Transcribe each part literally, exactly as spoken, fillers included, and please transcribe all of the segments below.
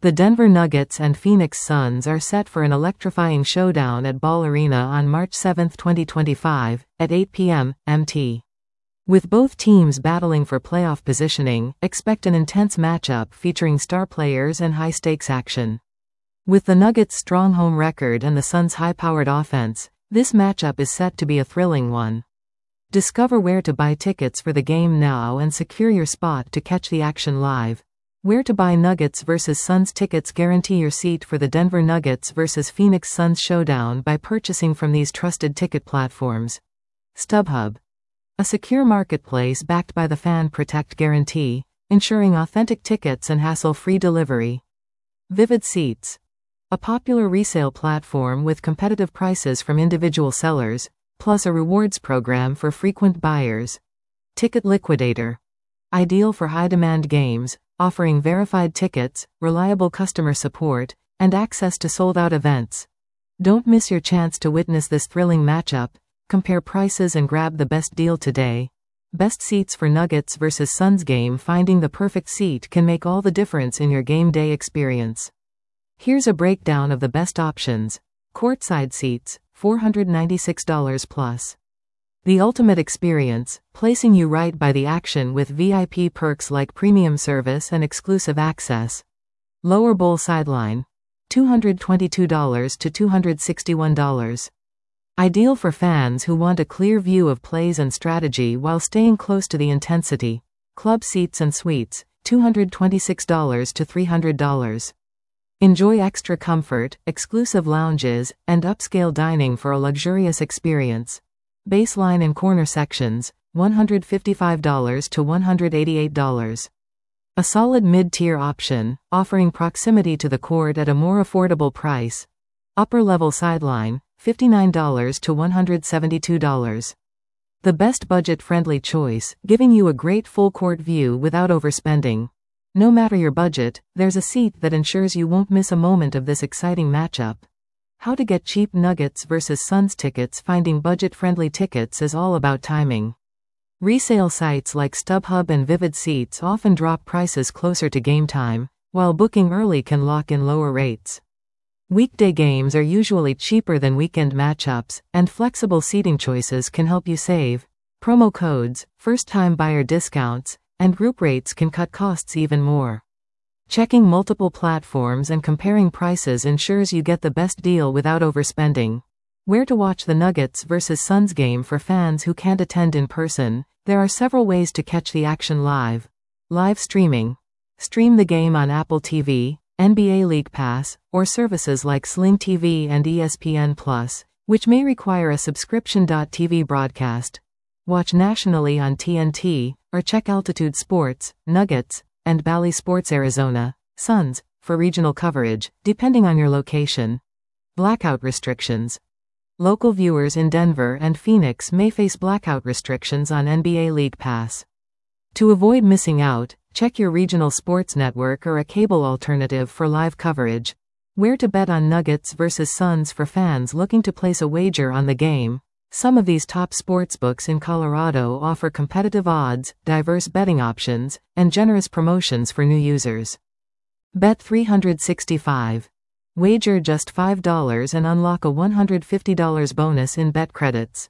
The Denver Nuggets and Phoenix Suns are set for an electrifying showdown at Ball Arena on March seventh, twenty twenty-five, at eight p m M T. With both teams battling for playoff positioning, expect an intense matchup featuring star players and high-stakes action. With the Nuggets' strong home record and the Suns' high-powered offense, this matchup is set to be a thrilling one. Discover where to buy tickets for the game now and secure your spot to catch the action live. Where to buy Nuggets versus Suns tickets. Guarantee your seat for the Denver Nuggets versus Phoenix Suns showdown by purchasing from these trusted ticket platforms. StubHub, a secure marketplace backed by the Fan Protect guarantee, ensuring authentic tickets and hassle-free delivery. Vivid Seats, a popular resale platform with competitive prices from individual sellers, plus a rewards program for frequent buyers. Ticket Liquidator, ideal for high-demand games, offering verified tickets, reliable customer support, and access to sold-out events. Don't miss your chance to witness this thrilling matchup. Compare prices and grab the best deal today. Best seats for Nuggets versus Suns game. Finding the perfect seat can make all the difference in your game day experience. Here's a breakdown of the best options. Courtside seats, four hundred ninety-six dollars plus. The ultimate experience, placing you right by the action with V I P perks like premium service and exclusive access. Lower bowl sideline, two hundred twenty-two dollars to two hundred sixty-one dollars. Ideal for fans who want a clear view of plays and strategy while staying close to the intensity. Club seats and suites, two hundred twenty-six dollars to three hundred dollars. Enjoy extra comfort, exclusive lounges, and upscale dining for a luxurious experience. Baseline and corner sections, one hundred fifty-five dollars to one hundred eighty-eight dollars. A solid mid-tier option, offering proximity to the court at a more affordable price. Upper-level sideline, fifty-nine dollars to one hundred seventy-two dollars. The best budget-friendly choice, giving you a great full-court view without overspending. No matter your budget, there's a seat that ensures you won't miss a moment of this exciting matchup. How to get cheap Nuggets versus Suns tickets. Finding budget-friendly tickets is all about timing. Resale sites like StubHub and Vivid Seats often drop prices closer to game time, while booking early can lock in lower rates. Weekday games are usually cheaper than weekend matchups, and flexible seating choices can help you save. Promo codes, first-time buyer discounts, and group rates can cut costs even more. Checking multiple platforms and comparing prices ensures you get the best deal without overspending. Where to watch the Nuggets versus Suns game. For fans who can't attend in person, there are several ways to catch the action live. Live streaming. Stream the game on Apple T V, N B A League Pass, or services like Sling T V and E S P N Plus, which may require a subscription. T V broadcast. Watch nationally on T N T, or check Altitude Sports, Nuggets, and Bally Sports Arizona, Suns, for regional coverage, depending on your location. Blackout restrictions. Local viewers in Denver and Phoenix may face blackout restrictions on N B A League Pass. To avoid missing out, check your regional sports network or a cable alternative for live coverage. Where to bet on Nuggets versus Suns. For fans looking to place a wager on the game, some of these top sportsbooks in Colorado offer competitive odds, diverse betting options, and generous promotions for new users. Bet three sixty-five. Wager just five dollars and unlock a one hundred fifty dollars bonus in bet credits.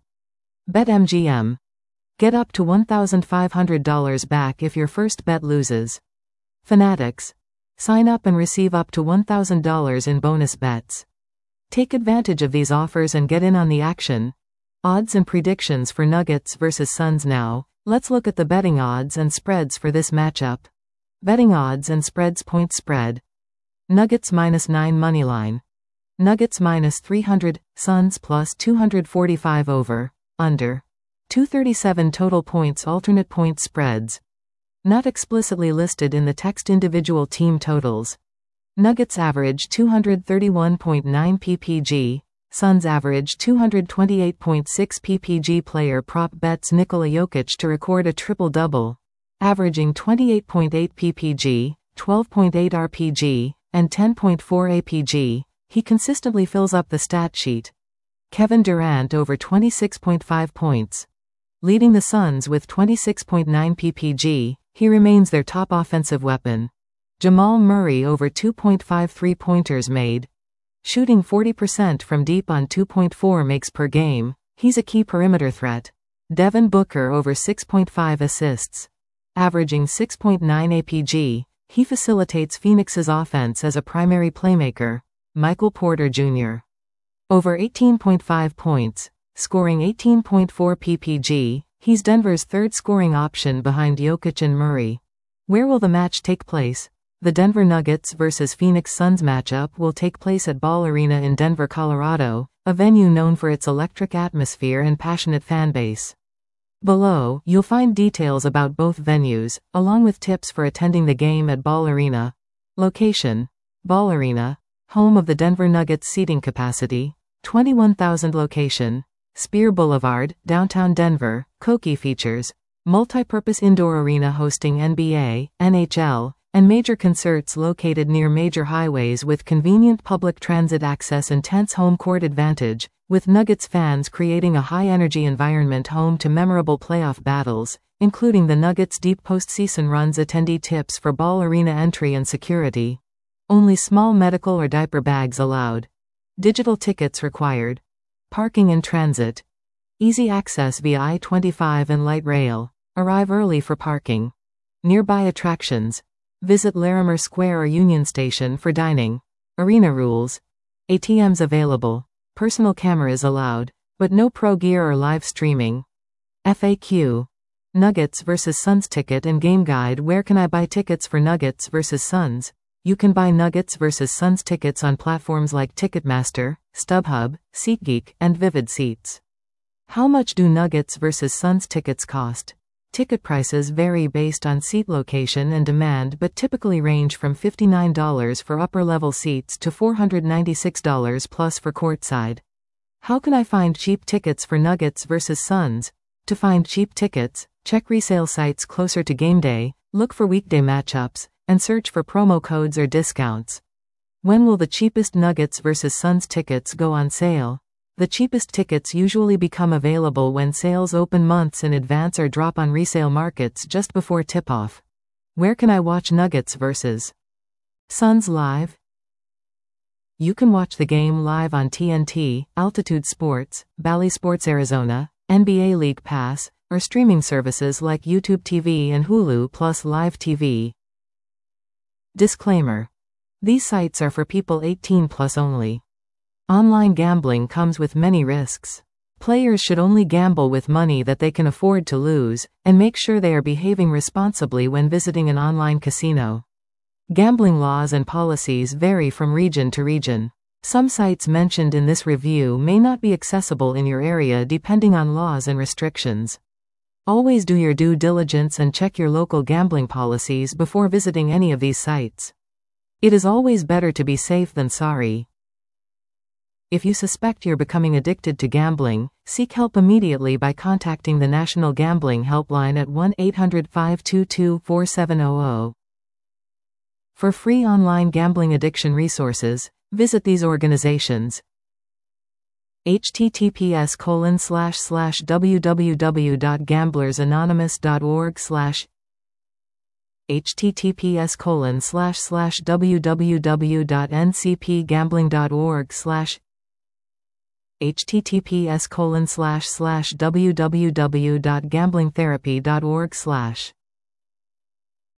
BetMGM. Get up to one thousand five hundred dollars back if your first bet loses. Fanatics. Sign up and receive up to one thousand dollars in bonus bets. Take advantage of these offers and get in on the action. Odds and predictions for Nuggets versus Suns. Now, let's look at the betting odds and spreads for this matchup. Betting odds and spreads. Point spread. Nuggets minus nine moneyline. Nuggets minus three hundred, Suns plus two hundred forty-five over, under. two thirty-seven total points. Alternate point spreads. Not explicitly listed in the text. Individual team totals. Nuggets average two hundred thirty-one point nine P P G. Suns average two hundred twenty-eight point six P P G. Player prop bets Nikola Jokic to record a triple-double, averaging twenty-eight point eight P P G, twelve point eight R P G, and ten point four A P G. He consistently fills up the stat sheet. Kevin Durant over twenty-six point five points. Leading the Suns with twenty-six point nine P P G, he remains their top offensive weapon. Jamal Murray over two point five three-pointers made. Shooting forty percent from deep on two point four makes per game, he's a key perimeter threat. Devin Booker over six point five assists. Averaging six point nine A P G, he facilitates Phoenix's offense as a primary playmaker. Michael Porter Junior Over eighteen point five points, scoring eighteen point four P P G, he's Denver's third scoring option behind Jokic and Murray. Where will the match take place? The Denver Nuggets versus Phoenix Suns matchup will take place at Ball Arena in Denver, Colorado, a venue known for its electric atmosphere and passionate fan base. Below, you'll find details about both venues, along with tips for attending the game at Ball Arena. Location: Ball Arena, home of the Denver Nuggets seating capacity, twenty-one thousand. Location: Spear Boulevard, downtown Denver. Koki features multi-purpose indoor arena hosting N B A, N H L, and major concerts located near major highways with convenient public transit access and tense home court advantage, with Nuggets fans creating a high-energy environment home to memorable playoff battles, including the Nuggets' deep postseason runs. Attendee tips for Ball Arena entry and security. Only small medical or diaper bags allowed. Digital tickets required. Parking and transit. Easy access via I twenty-five and light rail. Arrive early for parking. Nearby attractions. Visit Larimer Square or Union Station for dining. Arena rules. A T Ms available. Personal cameras allowed, but no pro gear or live streaming. F A Q. Nuggets versus Suns ticket and game guide. Where can I buy tickets for Nuggets versus Suns? You can buy Nuggets versus Suns tickets on platforms like Ticketmaster, StubHub, SeatGeek, and Vivid Seats. How much do Nuggets versus Suns tickets cost? Ticket prices vary based on seat location and demand but typically range from fifty-nine dollars for upper-level seats to four hundred ninety-six dollars plus for courtside. How can I find cheap tickets for Nuggets versus Suns? To find cheap tickets, check resale sites closer to game day, look for weekday matchups, and search for promo codes or discounts. When will the cheapest Nuggets versus Suns tickets go on sale? The cheapest tickets usually become available when sales open months in advance or drop on resale markets just before tip-off. Where can I watch Nuggets versus Suns live? You can watch the game live on T N T, Altitude Sports, Bally Sports Arizona, N B A League Pass, or streaming services like YouTube T V and Hulu plus Live T V. Disclaimer: these sites are for people eighteen plus only. Online gambling comes with many risks. Players should only gamble with money that they can afford to lose, and make sure they are behaving responsibly when visiting an online casino. Gambling laws and policies vary from region to region. Some sites mentioned in this review may not be accessible in your area depending on laws and restrictions. Always do your due diligence and check your local gambling policies before visiting any of these sites. It is always better to be safe than sorry. If you suspect you're becoming addicted to gambling, seek help immediately by contacting the National Gambling Helpline at one eight hundred, five two two, four seven zero zero. For free online gambling addiction resources, visit these organizations. https colon slash slash www dot gamblers anonymous dot org slash https colon slash slash www dot n c p gambling dot org slash https colon slash slash www dot gambling therapy dot org slash